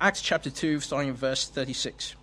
Acts chapter 2, starting in verse 36.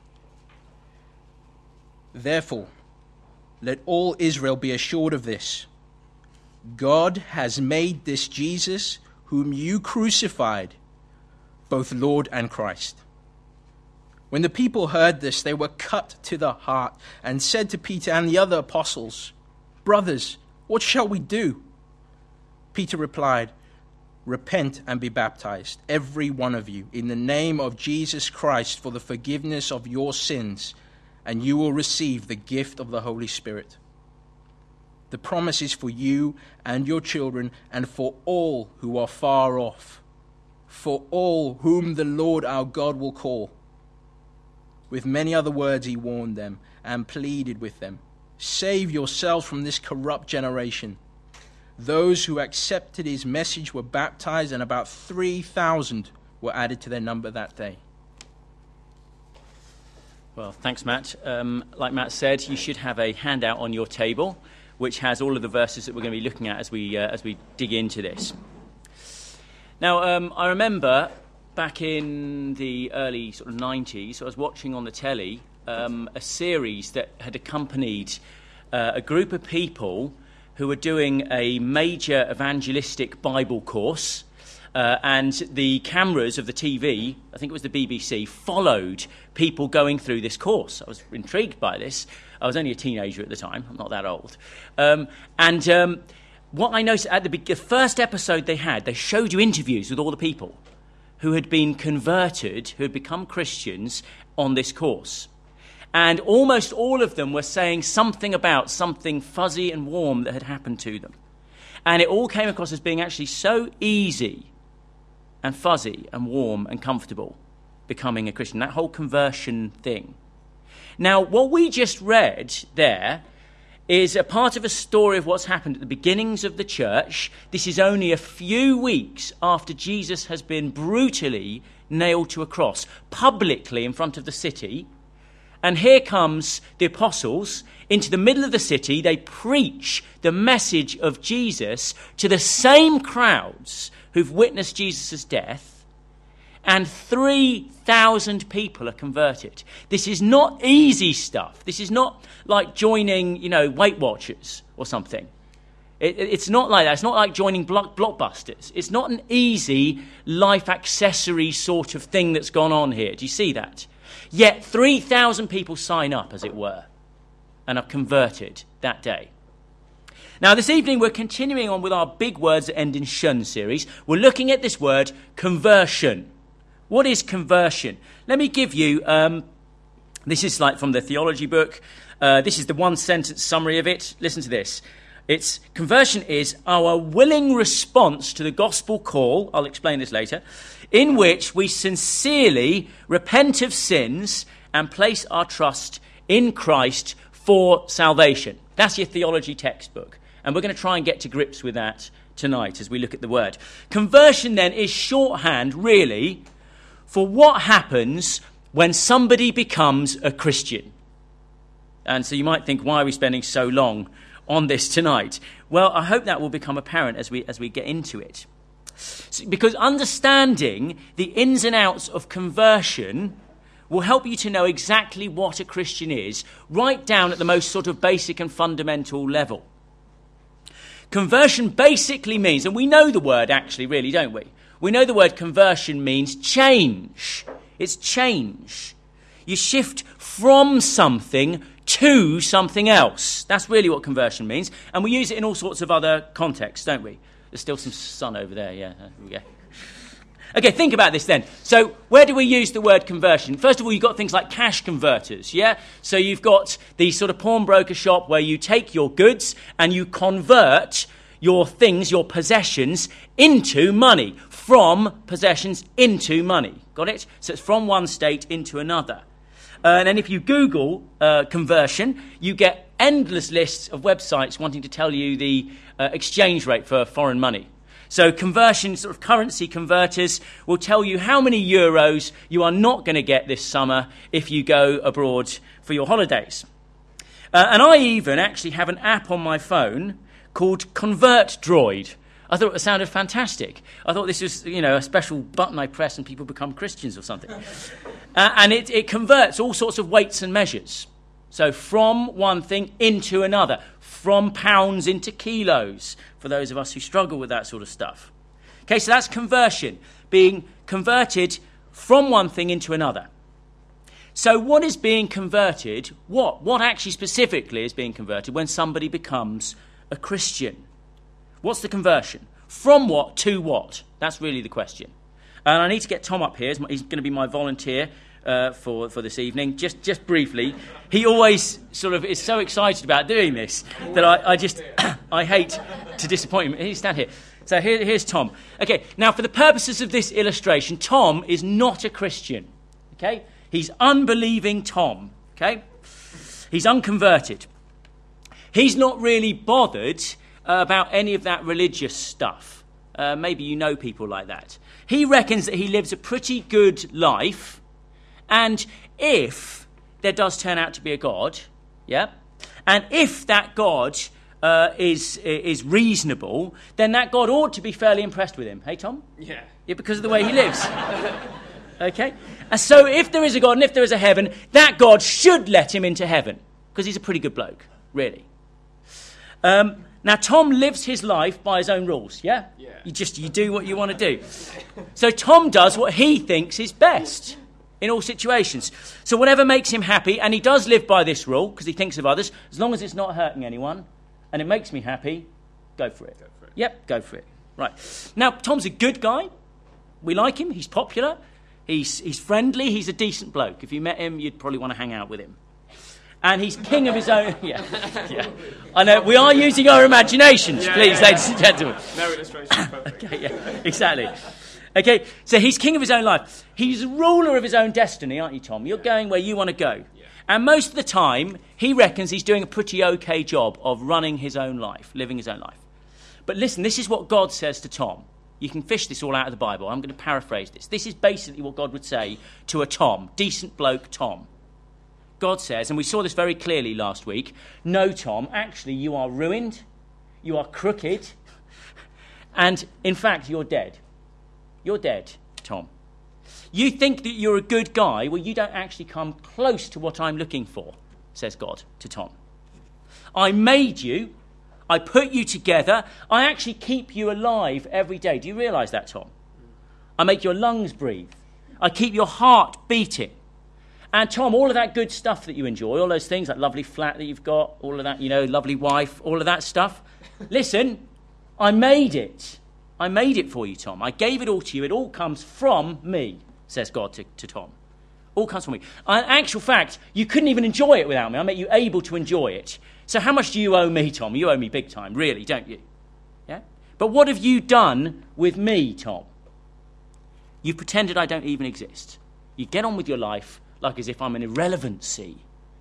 Therefore, let all Israel be assured of this. God has made this Jesus, whom you crucified, both Lord and Christ. When the people heard this, they were cut to the heart and said to Peter and the other apostles, Brothers, what shall we do? Peter replied, Repent and be baptized, every one of you, in the name of Jesus Christ for the forgiveness of your sins, and you will receive the gift of the Holy Spirit. The promise is for you and your children and for all who are far off, for all whom the Lord our God will call. With many other words he warned them and pleaded with them, Save yourselves from this corrupt generation. Those who accepted his message were baptized, and about 3,000 were added to their number that day. Well, thanks, Matt. Like Matt said, you should have a handout on your table which has all of the verses that we're going to be looking at as we dig into this. Now, I remember back in the early sort of 90s, I was watching on the telly a series that had accompanied a group of people who were doing a major evangelistic Bible course, and the cameras of the TV, I think it was the BBC, followed people going through this course. I was intrigued by this. I was only a teenager at the time. I'm not that old. What I noticed at the first episode they showed you interviews with all the people who had been converted, who had become Christians on this course. And almost all of them were saying something about something fuzzy and warm that had happened to them. And it all came across as being actually so easy and fuzzy and warm and comfortable becoming a Christian, that whole conversion thing. Now, what we just read there is a part of a story of what's happened at the beginnings of the church. This is only a few weeks after Jesus has been brutally nailed to a cross, publicly in front of the city. And here comes the apostles into the middle of the city. They preach the message of Jesus to the same crowds who've witnessed Jesus' death, and 3,000 people are converted. This is not easy stuff. This is not like joining, Weight Watchers or something. It's not like that. It's not like joining Blockbusters. It's not an easy life accessory sort of thing that's gone on here. Do you see that? Yet 3,000 people sign up, as it were, and are converted that day. Now, this evening, we're continuing on with our big words that end in shun series. We're looking at this word, conversion. What is conversion? Let me give you, this is like from the theology book. This is the one-sentence summary of it. Listen to this. Conversion is our willing response to the gospel call, I'll explain this later, in which we sincerely repent of sins and place our trust in Christ for salvation. That's your theology textbook. And we're going to try and get to grips with that tonight as we look at the word. Conversion, then, is shorthand, really, for what happens when somebody becomes a Christian. And so you might think, why are we spending so long on this tonight? Well, I hope that will become apparent as we get into it. Because understanding the ins and outs of conversion will help you to know exactly what a Christian is, right down at the most sort of basic and fundamental level. Conversion basically means, and we know the word actually, really, don't we? We know the word conversion means change. It's change. You shift from something to something else. That's really what conversion means. And we use it in all sorts of other contexts, don't we? There's still some sun over there. Yeah, there we go. Okay, think about this then. So where do we use the word conversion? First of all, you've got things like cash converters, yeah? So you've got the sort of pawnbroker shop where you take your goods and you convert your things, your possessions, into money. From possessions into money. Got it? So it's from one state into another. And then if you Google conversion, you get endless lists of websites wanting to tell you the exchange rate for foreign money. So conversion, sort of currency converters, will tell you how many euros you are not going to get this summer if you go abroad for your holidays. And I even actually have an app on my phone called ConvertDroid. I thought it sounded fantastic. I thought this was, a special button I press and people become Christians or something. And it converts all sorts of weights and measures. So from one thing into another, from pounds into kilos, for those of us who struggle with that sort of stuff. Okay, so that's conversion, being converted from one thing into another. So what is being converted? What actually specifically is being converted when somebody becomes a Christian? What's the conversion? From what to what? That's really the question. And I need to get Tom up here. He's going to be my volunteer for this evening. Just briefly, he always sort of is so excited about doing this that I just I hate to disappoint him. He's stand here. So here's Tom. Okay, now for the purposes of this illustration, Tom is not a Christian. Okay, he's unbelieving Tom. Okay, he's unconverted. He's not really bothered about any of that religious stuff. Maybe you know people like that. He reckons that he lives a pretty good life. And if there does turn out to be a God, yeah, and if that God is reasonable, then that God ought to be fairly impressed with him. Hey, Tom? Yeah. Yeah, because of the way he lives. Okay? And so if there is a God and if there is a heaven, that God should let him into heaven, because he's a pretty good bloke, really. Now, Tom lives his life by his own rules, yeah? Yeah. You do what you want to do. So Tom does what he thinks is best in all situations. So whatever makes him happy, and he does live by this rule, because he thinks of others, as long as it's not hurting anyone, and it makes me happy, go for it. Yep, go for it. Right. Now, Tom's a good guy. We like him. He's popular. He's friendly. He's a decent bloke. If you met him, you'd probably want to hang out with him. And he's king of his own... Yeah. I know, we are using our imaginations, please, ladies and gentlemen. No illustration, perfect. Okay, yeah, exactly. Okay, so he's king of his own life. He's ruler of his own destiny, aren't you, Tom? You're going where you want to go. Yeah. And most of the time, he reckons he's doing a pretty okay job of running his own life, living his own life. But listen, this is what God says to Tom. You can fish this all out of the Bible. I'm going to paraphrase this. This is basically what God would say to a Tom, decent bloke Tom. God says, and we saw this very clearly last week, no, Tom, actually you are ruined, you are crooked, and in fact you're dead. You're dead, Tom. You think that you're a good guy, well, you don't actually come close to what I'm looking for, says God to Tom. I made you, I put you together, I actually keep you alive every day. Do you realise that, Tom? I make your lungs breathe. I keep your heart beating. And Tom, all of that good stuff that you enjoy, all those things, that lovely flat that you've got, all of that, lovely wife, all of that stuff, listen, I made it. I made it for you, Tom. I gave it all to you. It all comes from me, says God to Tom. All comes from me. In actual fact, you couldn't even enjoy it without me. I make you able to enjoy it. So how much do you owe me, Tom? You owe me big time, really, don't you? Yeah? But what have you done with me, Tom? You've pretended I don't even exist. You get on with your life like as if I'm an irrelevancy.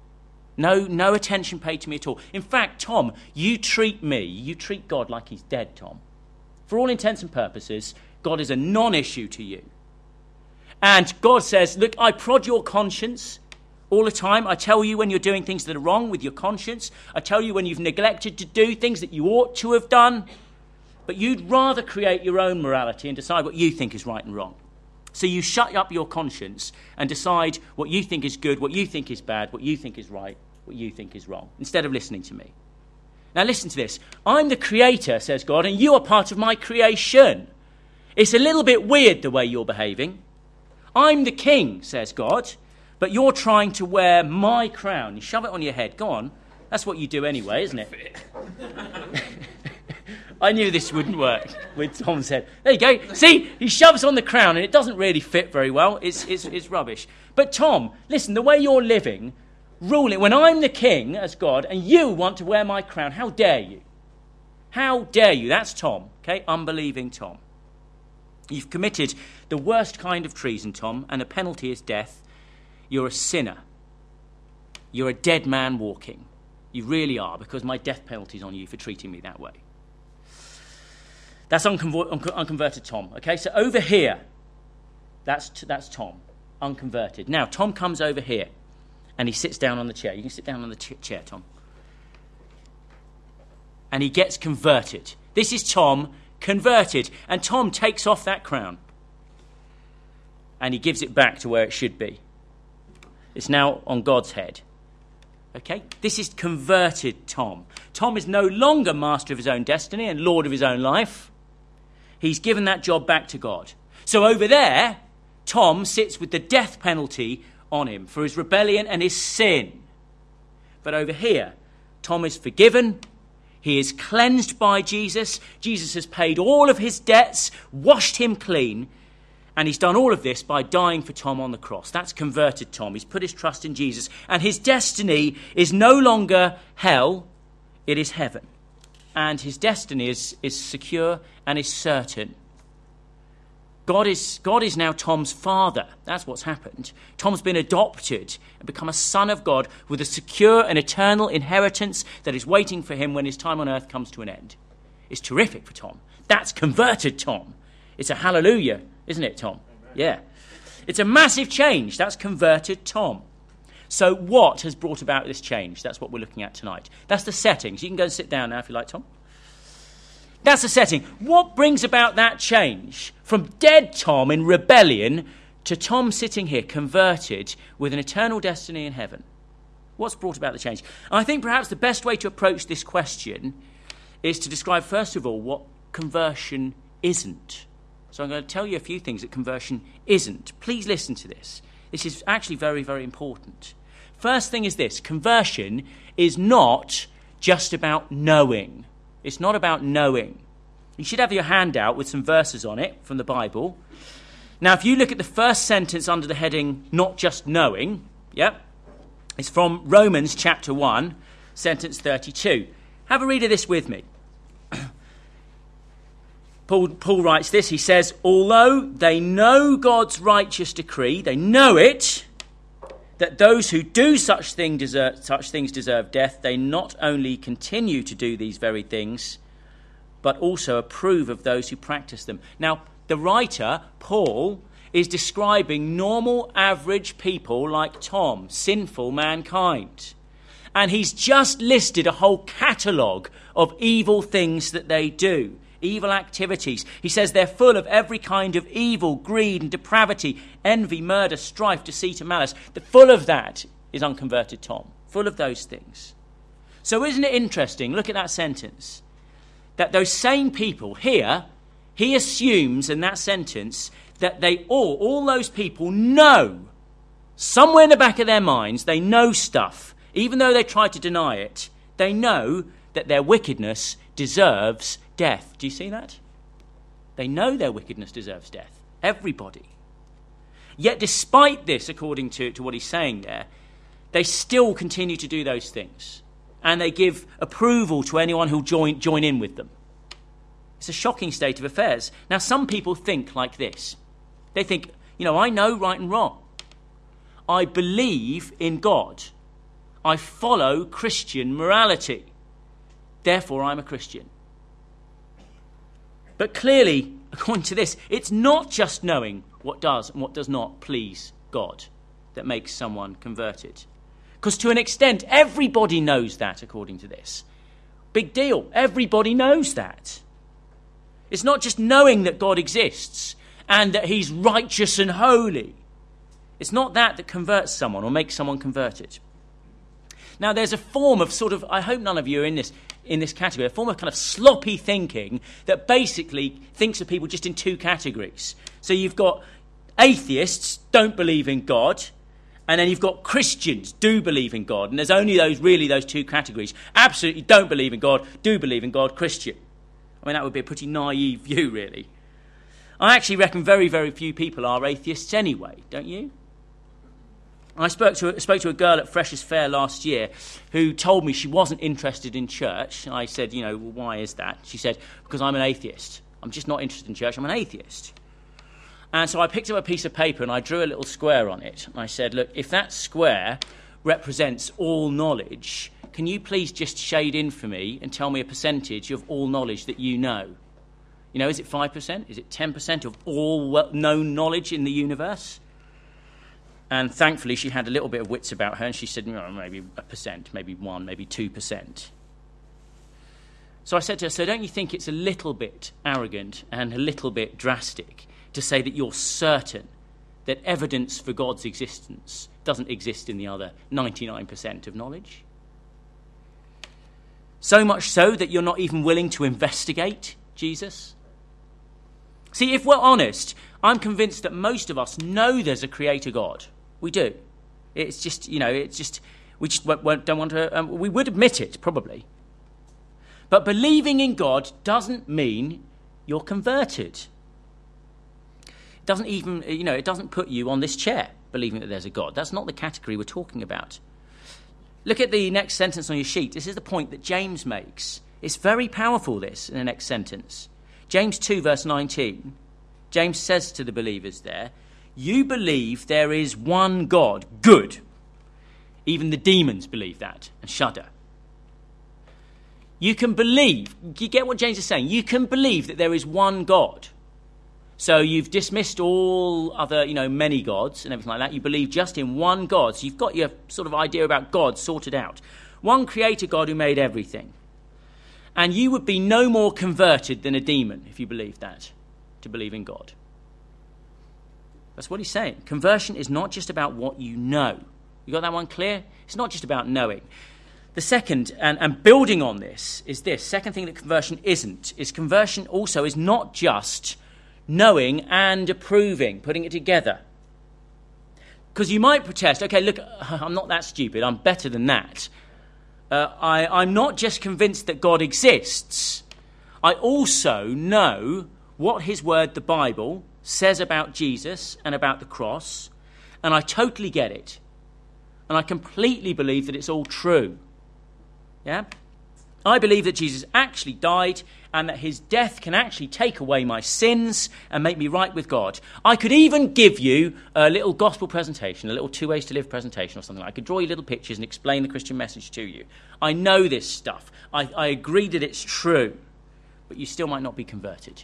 No attention paid to me at all. In fact, Tom, you treat God like he's dead, Tom. For all intents and purposes, God is a non-issue to you. And God says, look, I prod your conscience all the time. I tell you when you're doing things that are wrong with your conscience. I tell you when you've neglected to do things that you ought to have done. But you'd rather create your own morality and decide what you think is right and wrong. So you shut up your conscience and decide what you think is good, what you think is bad, what you think is right, what you think is wrong, instead of listening to me. Now listen to this. I'm the creator, says God, and you are part of my creation. It's a little bit weird the way you're behaving. I'm the king, says God, but you're trying to wear my crown. You shove it on your head. Go on. That's what you do anyway, isn't it? I knew this wouldn't work with Tom's head. There you go. See, he shoves on the crown and it doesn't really fit very well. It's rubbish. But Tom, listen, the way you're living, ruling, when I'm the king as God and you want to wear my crown, how dare you? How dare you? That's Tom, okay? Unbelieving Tom. You've committed the worst kind of treason, Tom, and the penalty is death. You're a sinner. You're a dead man walking. You really are, because my death penalty's on you for treating me that way. That's unconverted Tom. Okay, so over here, that's Tom, unconverted. Now, Tom comes over here, and he sits down on the chair. You can sit down on the chair, Tom. And he gets converted. This is Tom converted. And Tom takes off that crown and he gives it back to where it should be. It's now on God's head. Okay? This is converted Tom. Tom is no longer master of his own destiny and lord of his own life. He's given that job back to God. So over there, Tom sits with the death penalty on him for his rebellion and his sin. But over here, Tom is forgiven. He is cleansed by Jesus. Jesus has paid all of his debts, washed him clean. And he's done all of this by dying for Tom on the cross. That's converted Tom. He's put his trust in Jesus. And his destiny is no longer hell, it is heaven. And his destiny is secure and is certain. God is now Tom's father. That's what's happened. Tom's been adopted and become a son of God with a secure and eternal inheritance that is waiting for him when his time on earth comes to an end. It's terrific for Tom. That's converted Tom. It's a hallelujah, isn't it, Tom? Amen. Yeah. It's a massive change. That's converted Tom. So what has brought about this change? That's what we're looking at tonight. That's the setting. So you can go and sit down now if you like, Tom. That's the setting. What brings about that change from dead Tom in rebellion to Tom sitting here converted with an eternal destiny in heaven? What's brought about the change? I think perhaps the best way to approach this question is to describe, first of all, what conversion isn't. So I'm going to tell you a few things that conversion isn't. Please listen to this. This is actually very, very important. First thing is this. Conversion is not just about knowing. It's not about knowing. You should have your handout with some verses on it from the Bible. Now, if you look at the first sentence under the heading, not just knowing, it's from Romans chapter 1, sentence 32. Have a read of this with me. Paul writes this. He says, although they know God's righteous decree, they know it, that those who do such things deserve death, they not only continue to do these very things, but also approve of those who practice them. Now, the writer, Paul, is describing normal, average people like Tom, sinful mankind. And he's just listed a whole catalogue of evil things that they do. Evil activities. He says they're full of every kind of evil, greed and depravity, envy, murder, strife, deceit and malice. Full of that is unconverted Tom. Full of those things. So isn't it interesting, look at that sentence, that those same people here, he assumes in that sentence that they all those people know, somewhere in the back of their minds, they know stuff, even though they try to deny it, they know that their wickedness deserves death. Do you see that? They know their wickedness deserves death. Everybody. Yet despite this, according to what he's saying there, they still continue to do those things. And they give approval to anyone who'll join in with them. It's a shocking state of affairs. Now, some people think like this. They think, I know right and wrong. I believe in God. I follow Christian morality. Therefore, I'm a Christian. But clearly, according to this, it's not just knowing what does and what does not please God that makes someone converted. Because to an extent, everybody knows that, according to this. Big deal. Everybody knows that. It's not just knowing that God exists and that he's righteous and holy. It's not that converts someone or makes someone converted. Now, there's a form of I hope none of you are in this category, a form of kind of sloppy thinking that basically thinks of people just in two categories. So you've got atheists, don't believe in God, and then you've got Christians, do believe in God. And there's only those two categories. Absolutely don't believe in God, do believe in God, Christian. I mean, that would be a pretty naive view, really. I actually reckon very, very few people are atheists anyway, don't you? I spoke to a girl at Freshers Fair last year who told me she wasn't interested in church. And I said, well, why is that? She said, because I'm an atheist. I'm just not interested in church. I'm an atheist. And so I picked up a piece of paper and I drew a little square on it. And I said, look, if that square represents all knowledge, can you please just shade in for me and tell me a percentage of all knowledge that you know? Is it 5%? Is it 10% of all known knowledge in the universe? And thankfully, she had a little bit of wits about her, and she said, maybe 1%, maybe 1%, maybe 2%. So I said to her, so don't you think it's a little bit arrogant and a little bit drastic to say that you're certain that evidence for God's existence doesn't exist in the other 99% of knowledge? So much so that you're not even willing to investigate Jesus? See, if we're honest, I'm convinced that most of us know there's a creator God. We do. It's just, we just don't want to, we would admit it, probably. But believing in God doesn't mean you're converted. It doesn't even, it doesn't put you on this chair, believing that there's a God. That's not the category we're talking about. Look at the next sentence on your sheet. This is the point that James makes. It's very powerful, this, in the next sentence. James 2, verse 19. James says to the believers there, you believe there is one God, good. Even the demons believe that and shudder. You can believe, you get what James is saying? You can believe that there is one God. So you've dismissed all other, many gods and everything like that. You believe just in one God. So you've got your sort of idea about God sorted out. One creator God who made everything. And you would be no more converted than a demon if you believed that, to believe in God. That's what he's saying. Conversion is not just about what you know. You got that one clear? It's not just about knowing. The second, and building on this, is this. Second thing that conversion isn't, is conversion also is not just knowing and approving, putting it together. Because you might protest, okay, look, I'm not that stupid, I'm better than that. I'm not just convinced that God exists, I also know what his word, the Bible, says about Jesus and about the cross, and I totally get it. And I completely believe that it's all true. Yeah? I believe that Jesus actually died and that his death can actually take away my sins and make me right with God. I could even give you a little gospel presentation, a little 2 ways to live presentation or something. I could draw you little pictures and explain the Christian message to you. I know this stuff. I agree that it's true. But you still might not be converted.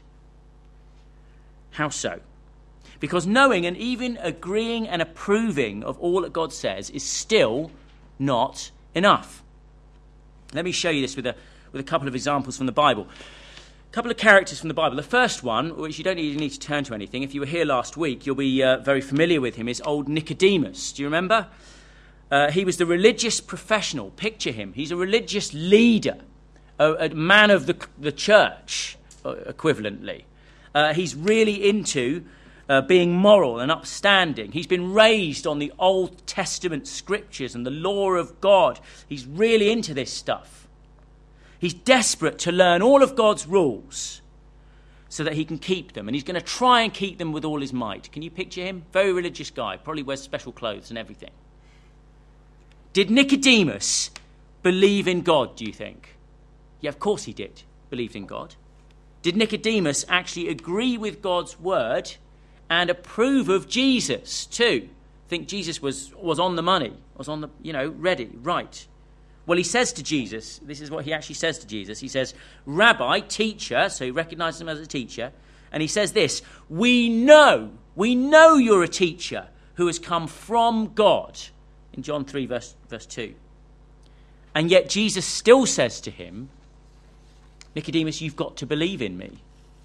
How so? Because knowing and even agreeing and approving of all that God says is still not enough. Let me show you this with a couple of examples from the Bible. A couple of characters from the Bible. The first one, which you don't even need to turn to anything, if you were here last week, you'll be very familiar with him, is old Nicodemus. Do you remember? He was the religious professional. Picture him. He's a religious leader, a man of the church, equivalently. He's really into being moral and upstanding. He's been raised on the Old Testament scriptures and the law of God. He's really into this stuff. He's desperate to learn all of God's rules so that he can keep them. And he's going to try and keep them with all his might. Can you picture him? Very religious guy. Probably wears special clothes and everything. Did Nicodemus believe in God, do you think? Yeah, of course he did. Believed in God. Did Nicodemus actually agree with God's word and approve of Jesus too? Think Jesus was on the money, was on the, ready, right. Well, he says to Jesus, this is what he actually says to Jesus. He says, Rabbi, teacher, so he recognizes him as a teacher. And he says this, we know you're a teacher who has come from God. In John 3, verse 2. And yet Jesus still says to him, Nicodemus, you've got to believe in me.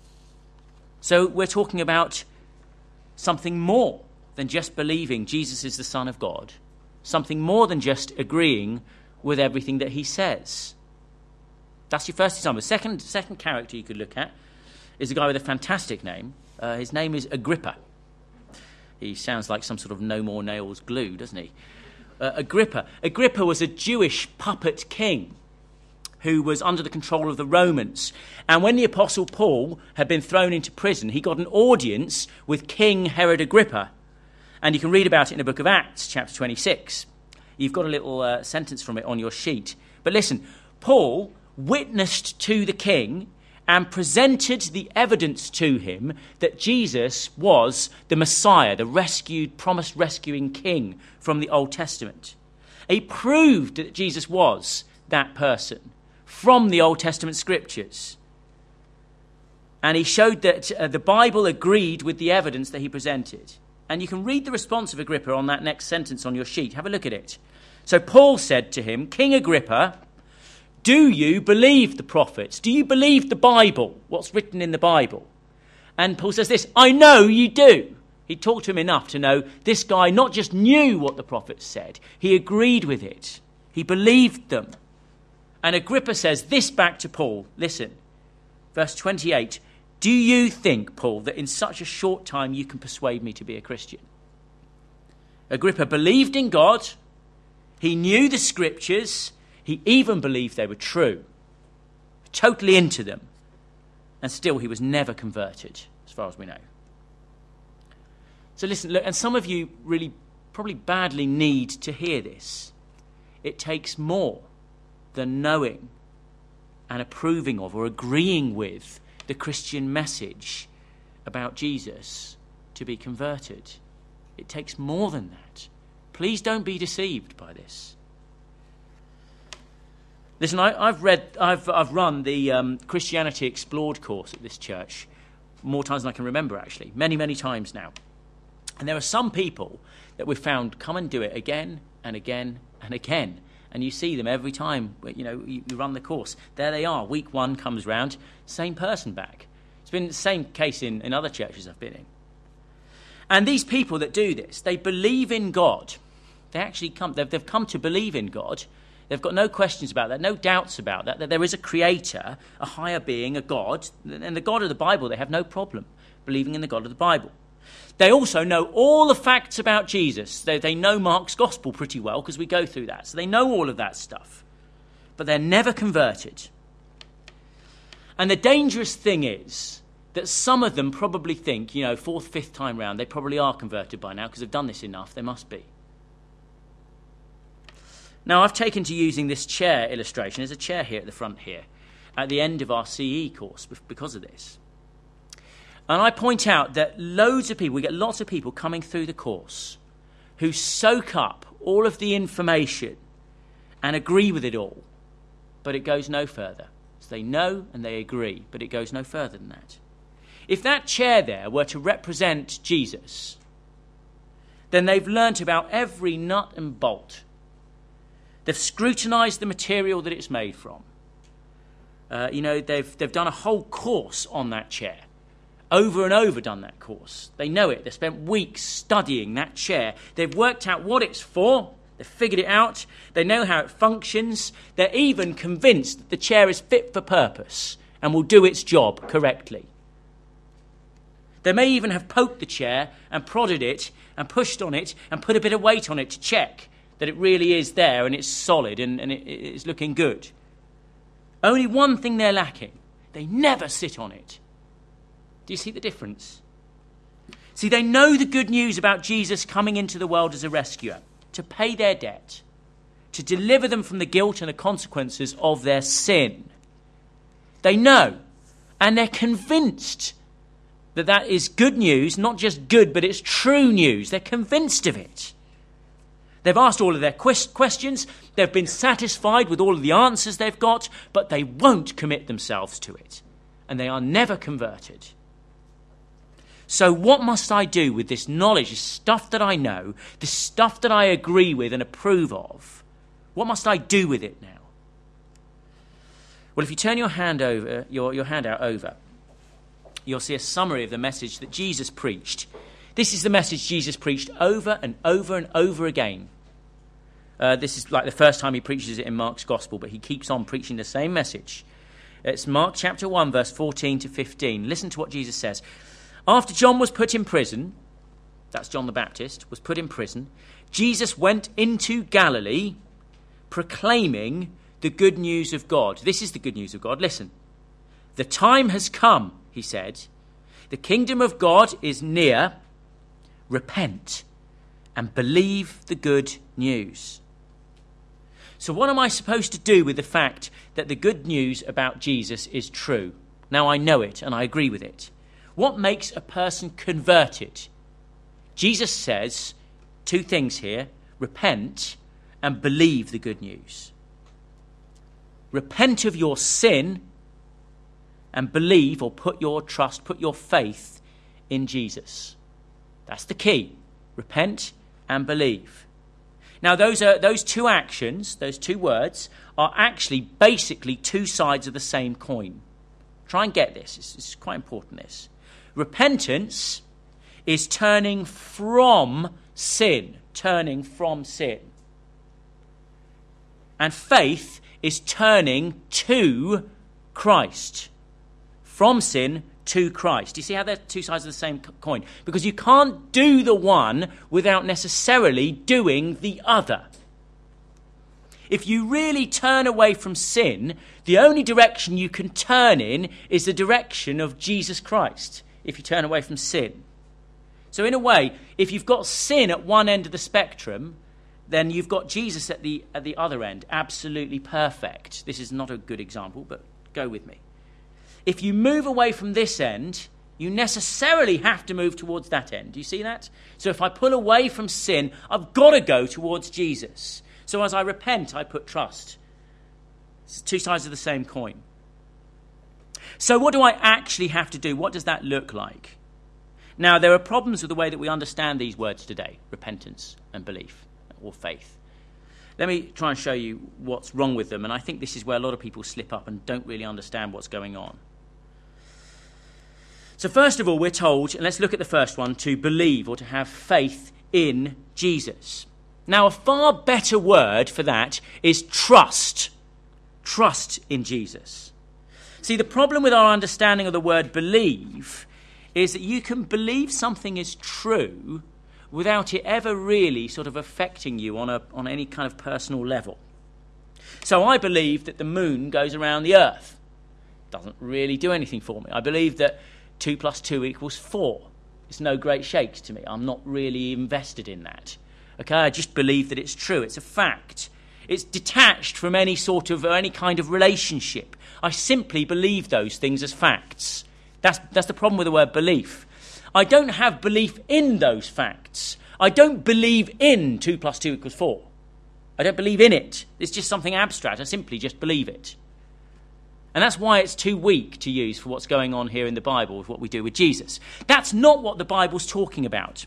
So we're talking about something more than just believing Jesus is the Son of God. Something more than just agreeing with everything that he says. That's your first example. Second character you could look at is a guy with a fantastic name. His name is Agrippa. He sounds like some sort of no more nails glue, doesn't he? Agrippa. Agrippa was a Jewish puppet king who was under the control of the Romans. And when the Apostle Paul had been thrown into prison, he got an audience with King Herod Agrippa. And you can read about it in the book of Acts, chapter 26. You've got a little sentence from it on your sheet. But listen, Paul witnessed to the king and presented the evidence to him that Jesus was the Messiah, the promised rescuing king from the Old Testament. He proved that Jesus was that person from the Old Testament scriptures. And he showed that the Bible agreed with the evidence that he presented. And you can read the response of Agrippa on that next sentence on your sheet. Have a look at it. So Paul said to him, King Agrippa, Do you believe the prophets? Do you believe the Bible, what's written in the Bible? And Paul says this, I know you do. He talked to him enough to know this guy not just knew what the prophets said, he agreed with it. He believed them. And Agrippa says this back to Paul. Listen, verse 28. Do you think, Paul, that in such a short time you can persuade me to be a Christian? Agrippa believed in God. He knew the scriptures. He even believed they were true. Totally into them. And still he was never converted, as far as we know. So listen, look, and some of you really probably badly need to hear this. It takes more than knowing and approving of or agreeing with the Christian message about Jesus to be converted. It takes more than that. Please don't be deceived by this. Listen, I've run the Christianity Explored course at this church more times than I can remember, actually. Many, many times now. And there are some people that we've found come and do it again and again and again. And you see them every time, you run the course. There they are. Week 1 comes round, same person back. It's been the same case in other churches I've been in. And these people that do this, they believe in God. They've come to believe in God. They've got no questions about that, no doubts about that there is a creator, a higher being, a God. And the God of the Bible, they have no problem believing in the God of the Bible. They also know all the facts about Jesus. They know Mark's gospel pretty well because we go through that. So they know all of that stuff. But they're never converted. And the dangerous thing is that some of them probably think, 4th, 5th time round, they probably are converted by now because they've done this enough. They must be. Now, I've taken to using this chair illustration. There's a chair here at the front here at the end of our CE course because of this. And I point out that we get lots of people coming through the course who soak up all of the information and agree with it all, but it goes no further. So they know and they agree, but it goes no further than that. If that chair there were to represent Jesus, then they've learnt about every nut and bolt. They've scrutinised the material that it's made from. They've done a whole course on that chair. Over and over done that course. They know it. They've spent weeks studying that chair. They've worked out what it's for. They've figured it out. They know how it functions. They're even convinced that the chair is fit for purpose and will do its job correctly. They may even have poked the chair and prodded it and pushed on it and put a bit of weight on it to check that it really is there and it's solid and it's looking good. Only one thing they're lacking. They never sit on it. Do you see the difference? See, they know the good news about Jesus coming into the world as a rescuer, to pay their debt, to deliver them from the guilt and the consequences of their sin. They know, and they're convinced that is good news, not just good, but it's true news. They're convinced of it. They've asked all of their questions, they've been satisfied with all of the answers they've got, but they won't commit themselves to it, and they are never converted. So what must I do with this knowledge, this stuff that I know, this stuff that I agree with and approve of? What must I do with it now? Well, if you turn your handout over, you'll see a summary of the message that Jesus preached. This is the message Jesus preached over and over and over again. This is like the first time he preaches it in Mark's gospel, but he keeps on preaching the same message. It's Mark chapter 1, verse 14 to 15. Listen to what Jesus says. After John was put in prison, that's John the Baptist, was put in prison, Jesus went into Galilee proclaiming the good news of God. This is the good news of God. Listen. The time has come, he said. The kingdom of God is near. Repent and believe the good news. So what am I supposed to do with the fact that the good news about Jesus is true? Now I know it and I agree with it. What makes a person converted? Jesus says 2 things here. Repent and believe the good news. Repent of your sin and believe or put your trust, put your faith in Jesus. That's the key. Repent and believe. Now, those two actions, those two words, are actually basically two sides of the same coin. Try and get this. It's quite important, this. Repentance is turning from sin. Turning from sin. And faith is turning to Christ. From sin to Christ. Do you see how they're two sides of the same coin? Because you can't do the one without necessarily doing the other. If you really turn away from sin, the only direction you can turn in is the direction of Jesus Christ, if you turn away from sin. So in a way, if you've got sin at one end of the spectrum, then you've got Jesus at the other end, absolutely perfect. This is not a good example, but go with me. If you move away from this end, you necessarily have to move towards that end. Do you see that? So if I pull away from sin, I've got to go towards Jesus. So as I repent, I put trust. It's two sides of the same coin. So what do I actually have to do? What does that look like? Now, there are problems with the way that we understand these words today, repentance and belief or faith. Let me try and show you what's wrong with them, and I think this is where a lot of people slip up and don't really understand what's going on. So first of all, we're told, and let's look at the first one, to believe or to have faith in Jesus. Now, a far better word for that is trust. Trust in Jesus. See, the problem with our understanding of the word believe is that you can believe something is true without it ever really sort of affecting you on any kind of personal level. So I believe that the moon goes around the earth. Doesn't really do anything for me. I believe that 2 + 2 = 4. It's no great shakes to me. I'm not really invested in that. Okay, I just believe that it's true. It's a fact. It's detached from any kind of relationship. I simply believe those things as facts. That's the problem with the word belief. I don't have belief in those facts. I don't believe in 2 + 2 = 4. I don't believe in it. It's just something abstract. I simply just believe it. And that's why it's too weak to use for what's going on here in the Bible with what we do with Jesus. That's not what the Bible's talking about.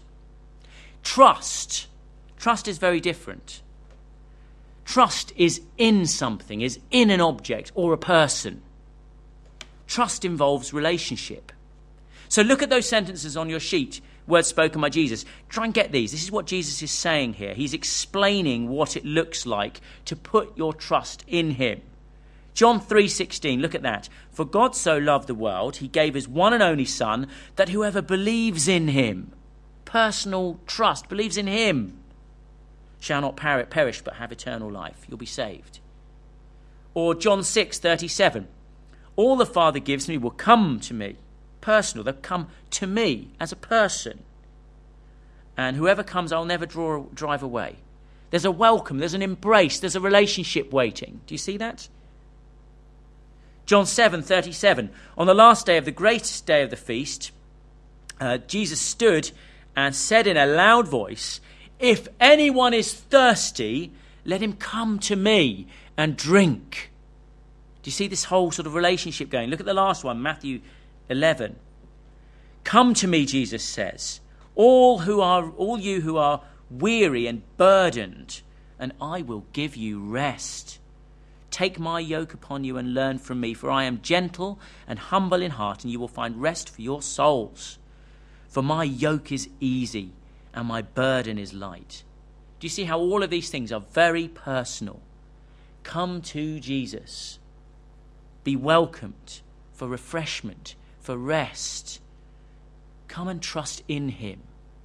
Trust. Trust is very different. Trust is in something, is in an object or a person. Trust involves relationship. So look at those sentences on your sheet, words spoken by Jesus. Try and get these. This is what Jesus is saying here. He's explaining what it looks like to put your trust in him. John 3:16, look at that. For God so loved the world, he gave his one and only Son, that whoever believes in him, personal trust, believes in him, shall not perish but have eternal life. You'll be saved. Or John 6:37, all the Father gives me will come to me. Personal, they'll come to me as a person. And whoever comes, I'll never drive away. There's a welcome, there's an embrace, there's a relationship waiting. Do you see that? John 7:37, on the last day of the greatest day of the feast, Jesus stood and said in a loud voice, if anyone is thirsty, let him come to me and drink. Do you see this whole sort of relationship going? Look at the last one, Matthew 11. Come to me, Jesus says, all you who are weary and burdened, and I will give you rest. Take my yoke upon you and learn from me, for I am gentle and humble in heart, and you will find rest for your souls. For my yoke is easy and my burden is light. Do you see how all of these things are very personal? Come to Jesus. Be welcomed for refreshment, for rest. Come and trust in him.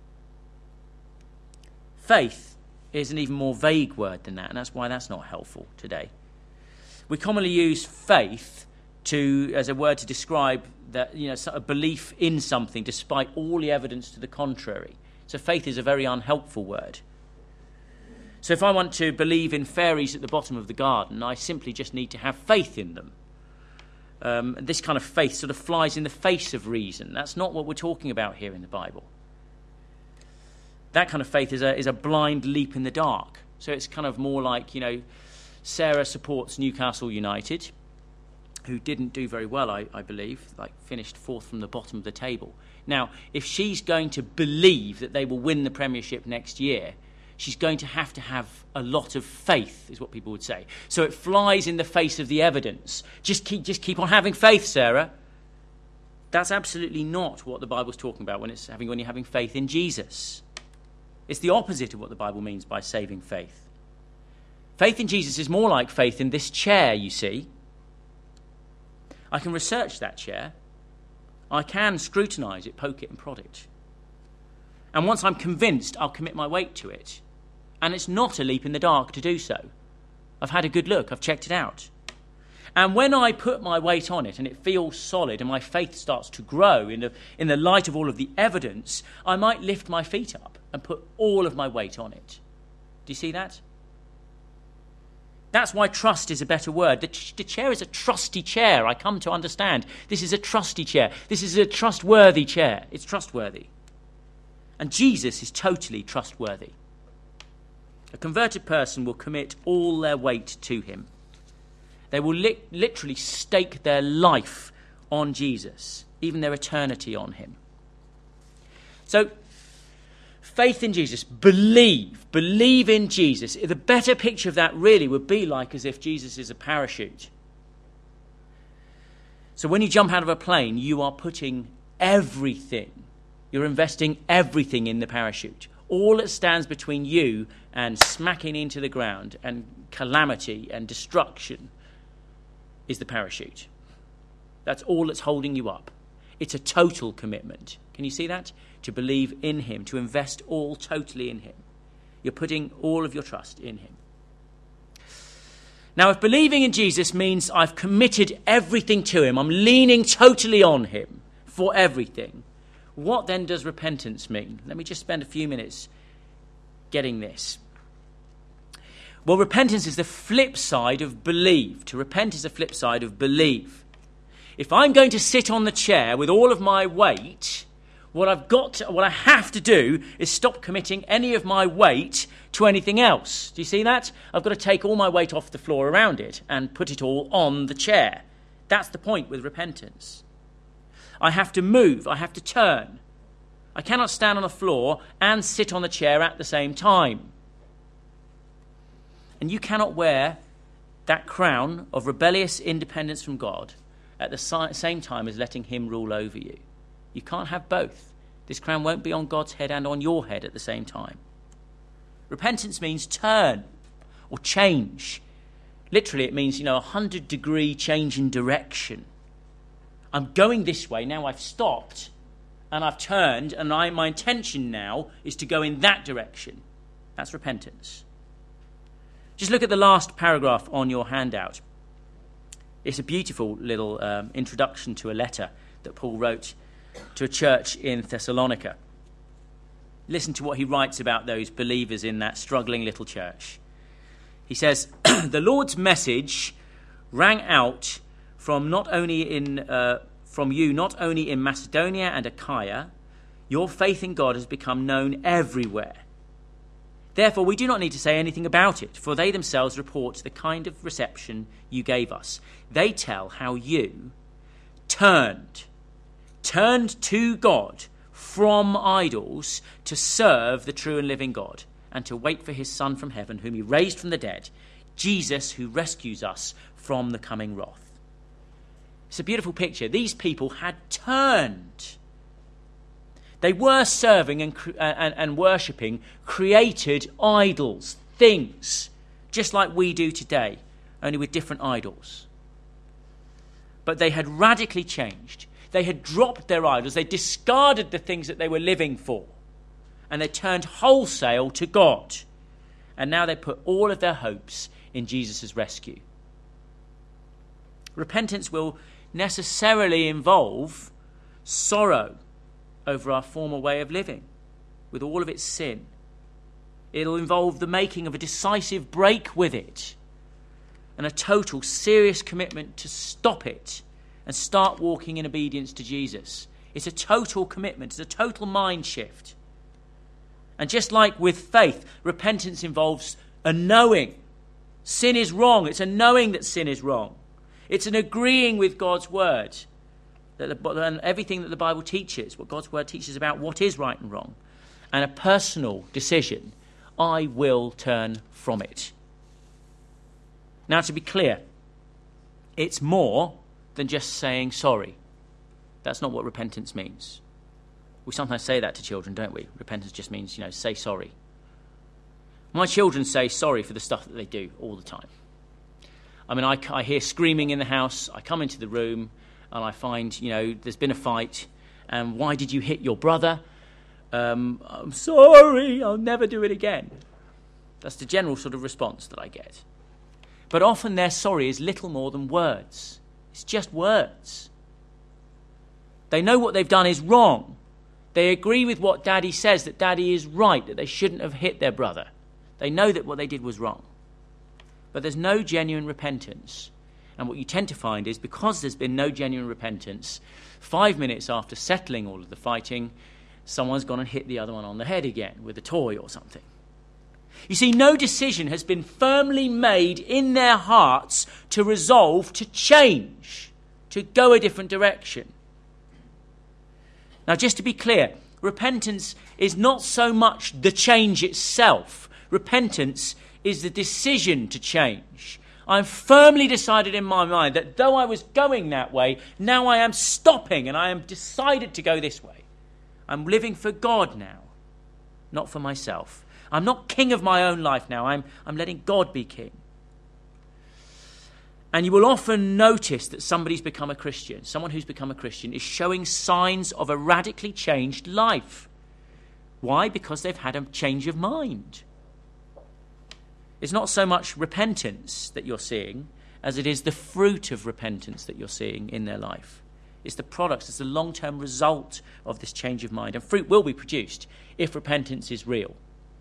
Faith is an even more vague word than that, and that's why that's not helpful today. We commonly use faith as a word to describe that, a belief in something despite all the evidence to the contrary. So faith is a very unhelpful word. So if I want to believe in fairies at the bottom of the garden, I simply just need to have faith in them. This kind of faith sort of flies in the face of reason. That's not what we're talking about here in the Bible. That kind of faith is a blind leap in the dark. So it's kind of more like, Sarah supports Newcastle United, who didn't do very well, I believe, finished 4th from the bottom of the table. Now, if she's going to believe that they will win the Premiership next year, she's going to have a lot of faith, is what people would say. So it flies in the face of the evidence. Just keep on having faith, Sarah. That's absolutely not what the Bible's talking about when you're having faith in Jesus. It's the opposite of what the Bible means by saving faith. Faith in Jesus is more like faith in this chair, you see. I can research that chair. I can scrutinise it, poke it and prod it. And once I'm convinced, I'll commit my weight to it. And it's not a leap in the dark to do so. I've had a good look. I've checked it out. And when I put my weight on it and it feels solid and my faith starts to grow in the light of all of the evidence, I might lift my feet up and put all of my weight on it. Do you see that? That's why trust is a better word. The chair is a trusty chair. I come to understand. This is a trusty chair. This is a trustworthy chair. It's trustworthy. And Jesus is totally trustworthy. A converted person will commit all their weight to him. They will literally stake their life on Jesus, even their eternity on him. So, faith in Jesus, believe in Jesus. The better picture of that really would be like as if Jesus is a parachute. So when you jump out of a plane, you are putting everything, you're investing everything in the parachute. All that stands between you and smacking into the ground and calamity and destruction is the parachute. That's all that's holding you up. It's a total commitment. Can you see that? To believe in him, to invest all totally in him. You're putting all of your trust in him. Now, if believing in Jesus means I've committed everything to him, I'm leaning totally on him for everything, what then does repentance mean? Let me just spend a few minutes getting this. Well, repentance is the flip side of believe. To repent is the flip side of believe. If I'm going to sit on the chair with all of my weight, what I have to do is stop committing any of my weight to anything else. Do you see that? I've got to take all my weight off the floor around it and put it all on the chair. That's the point with repentance. I have to move. I have to turn. I cannot stand on the floor and sit on the chair at the same time. And you cannot wear that crown of rebellious independence from God at the same time as letting him rule over you. You can't have both. This crown won't be on God's head and on your head at the same time. Repentance means turn or change. Literally, it means, 100-degree change in direction. I'm going this way, now I've stopped and I've turned, and my intention now is to go in that direction. That's repentance. Just look at the last paragraph on your handout. It's a beautiful little introduction to a letter that Paul wrote to a church in Thessalonica. Listen to what he writes about those believers in that struggling little church. He says, the Lord's message rang out from you not only in Macedonia and Achaia. Your faith in God has become known everywhere. Therefore, we do not need to say anything about it, for they themselves report the kind of reception you gave us. They tell how you turned to God from idols to serve the true and living God and to wait for his Son from heaven, whom he raised from the dead, Jesus, who rescues us from the coming wrath. It's a beautiful picture. These people had turned. They were serving and worshipping created idols, things, just like we do today, only with different idols. But they had radically changed. They had dropped their idols. They discarded the things that they were living for. And they turned wholesale to God. And now they put all of their hopes in Jesus' rescue. Repentance will necessarily involve sorrow over our former way of living, with all of its sin. It'll involve the making of a decisive break with it and a total, serious commitment to stop it and start walking in obedience to Jesus. It's a total commitment. It's a total mind shift. And just like with faith, repentance involves a knowing. Sin is wrong. It's a knowing that sin is wrong. It's an agreeing with God's word and everything that the Bible teaches, what God's word teaches about what is right and wrong, and a personal decision. I will turn from it. Now, to be clear, it's more than just saying sorry. That's not what repentance means. We sometimes say that to children, don't we? Repentance just means, say sorry. My children say sorry for the stuff that they do all the time. I mean, I hear screaming in the house. I come into the room and I find, there's been a fight. And why did you hit your brother? I'm sorry, I'll never do it again. That's the general sort of response that I get. But often their sorry is little more than words. It's just words. They know what they've done is wrong. They agree with what Daddy says, that Daddy is right, that they shouldn't have hit their brother. They know that what they did was wrong. But there's no genuine repentance. And what you tend to find is, because there's been no genuine repentance, 5 minutes after settling all of the fighting, someone's gone and hit the other one on the head again with a toy or something. You see, no decision has been firmly made in their hearts to resolve to change, to go a different direction. Now, just to be clear, repentance is not so much the change itself. Repentance is the decision to change. I'm firmly decided in my mind that though I was going that way, now I am stopping and I am decided to go this way. I'm living for God now, not for myself. I'm not king of my own life now. I'm letting God be king. And you will often notice that somebody's become a Christian. Someone who's become a Christian is showing signs of a radically changed life. Why? Because they've had a change of mind. It's not so much repentance that you're seeing as it is the fruit of repentance that you're seeing in their life. It's the products, it's the long-term result of this change of mind. And fruit will be produced if repentance is real.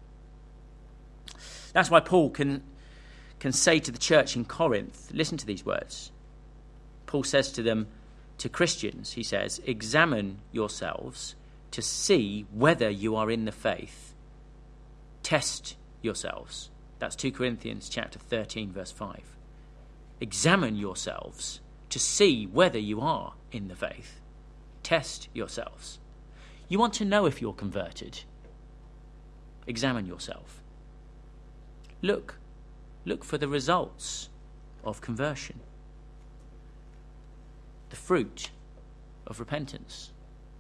That's why Paul can say to the church in Corinth, listen to these words. Paul says to them, to Christians, he says, examine yourselves to see whether you are in the faith. Test yourselves. That's 2 Corinthians chapter 13, verse 5. Examine yourselves to see whether you are in the faith. Test yourselves. You want to know if you're converted. Examine yourself. Look for the results of conversion. The fruit of repentance.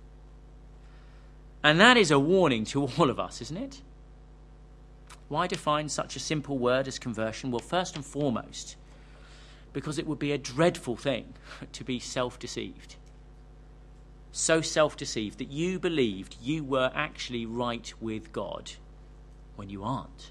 And that is a warning to all of us, isn't it? Why define such a simple word as conversion? Well, first and foremost, because it would be a dreadful thing to be self-deceived. So self-deceived that you believed you were actually right with God when you aren't.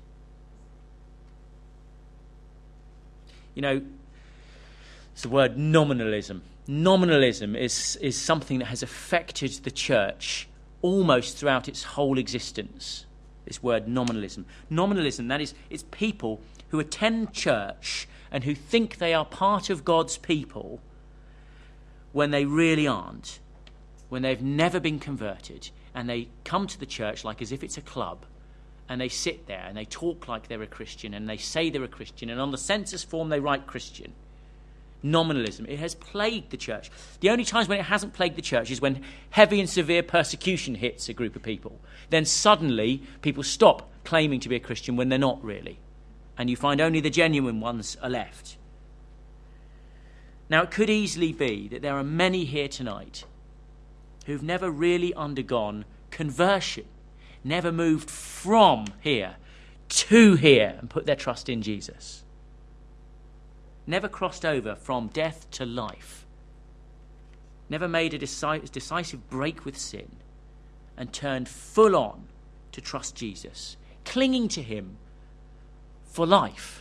It's the word nominalism. Nominalism is something that has affected the church almost throughout its whole existence. This word nominalism. Nominalism, that is, it's people who attend church and who think they are part of God's people when they really aren't, when they've never been converted, and they come to the church like as if it's a club, and they sit there and they talk like they're a Christian and they say they're a Christian, and on the census form they write Christian. Nominalism. It has plagued the church. The only times when it hasn't plagued the church is when heavy and severe persecution hits a group of people. Then suddenly people stop claiming to be a Christian when they're not really. And you find only the genuine ones are left. Now, it could easily be that there are many here tonight who've never really undergone conversion, never moved from here to here and put their trust in Jesus. Never crossed over from death to life. Never made a decisive break with sin and turned full on to trust Jesus, clinging to him for life,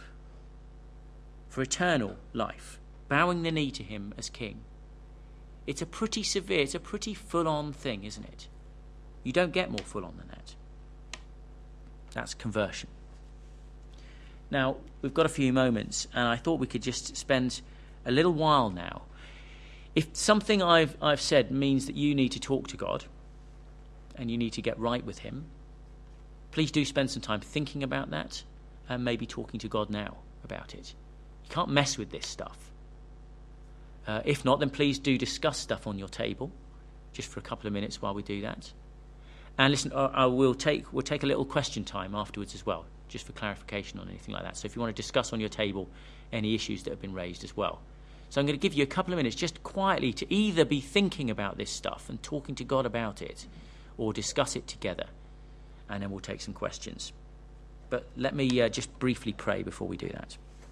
for eternal life, bowing the knee to him as king. It's a pretty severe, it's a pretty full-on thing, isn't it? You don't get more full-on than that. That's conversion. Now, we've got a few moments, and I thought we could just spend a little while now. If something I've said means that you need to talk to God, and you need to get right with him, please do spend some time thinking about that, and maybe talking to God now about it. You can't mess with this stuff. If not, then please do discuss stuff on your table, just for a couple of minutes while we do that. And listen, we'll take a little question time afterwards as well, just for clarification on anything like that. So if you want to discuss on your table any issues that have been raised as well. So I'm going to give you a couple of minutes just quietly to either be thinking about this stuff and talking to God about it, or discuss it together, and then we'll take some questions. But let me just briefly pray before we do that.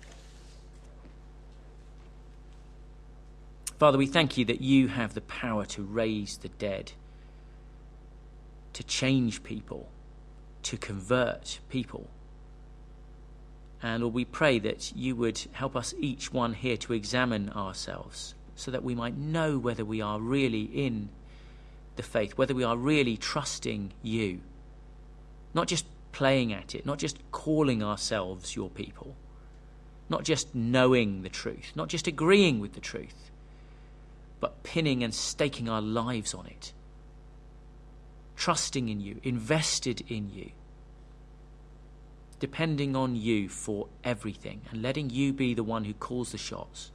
Father, we thank you that you have the power to raise the dead, to change people, to convert people. And Lord, we pray that you would help us, each one here, to examine ourselves so that we might know whether we are really in the faith, whether we are really trusting you, not just playing at it, not just calling ourselves your people, not just knowing the truth, not just agreeing with the truth, but pinning and staking our lives on it, trusting in you, invested in you, depending on you for everything, and letting you be the one who calls the shots.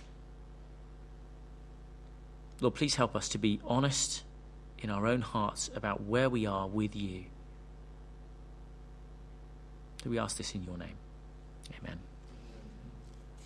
Lord, please help us to be honest in our own hearts about where we are with you. Do we ask this in your name? Amen.